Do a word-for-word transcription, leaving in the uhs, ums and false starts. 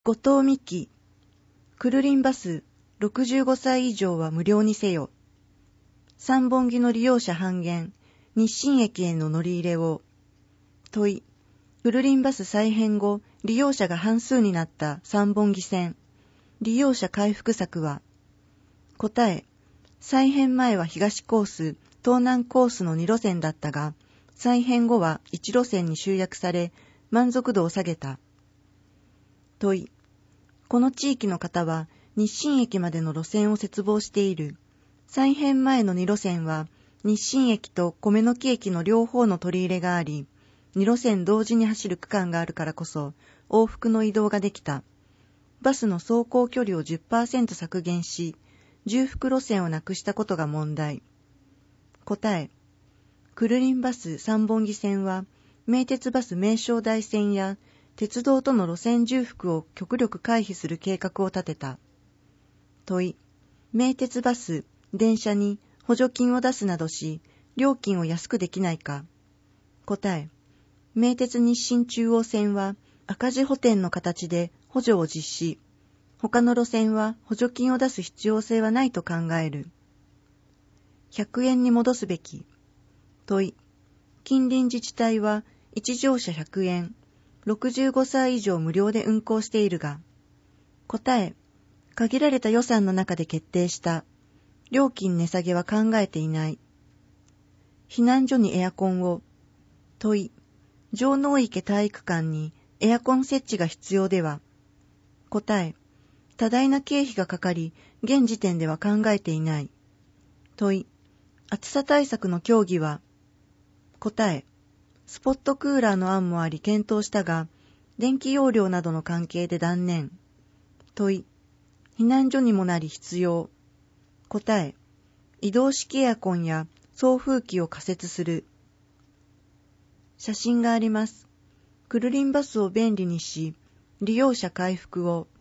後藤美希、くるりんバスろくじゅうごさい以上は無料にせよ。三本木の利用者半減、日清駅への乗り入れを。問い、くるりんバス再編後、利用者が半数になった三本木線。利用者回復策は。答え、再編前は東コース、東南コースのに路線だったが、再編後はいち路線に集約され、満足度を下げた。問い、この地域の方は日清駅までの路線を切望している。再編前のに路線は日清駅と米の木駅の両方の取り入れがあり、に路線同時に走る区間があるからこそ往復の移動ができた。バスの走行距離を じゅっパーセント 削減し、重複路線をなくしたことが問題。答え、くるりんバス三本木線は名鉄バス名称台線や鉄道との路線重複を極力回避する計画を立てた。問い、名鉄バス、電車に補助金を出すなどし、料金を安くできないか。答え、名鉄日清中央線は赤字補填の形で補助を実施。他の路線は補助金を出す必要性はないと考える。ひゃくえんに戻すべき。問い、近隣自治体はいち乗車ひゃくえん、ろくじゅうごさい以上無料で運行しているが。答え、限られた予算の中で決定した。料金値下げは考えていない。避難所にエアコンを。問い、城之池体育館にエアコン設置が必要では。答え、多大な経費がかかり、現時点では考えていない。問い、暑さ対策の協議は。答え、スポットクーラーの案もあり検討したが、電気容量などの関係で断念。問い、避難所にもなり必要。答え、移動式エアコンや送風機を仮設する。写真があります。くるりんバスを便利にし、利用者回復を。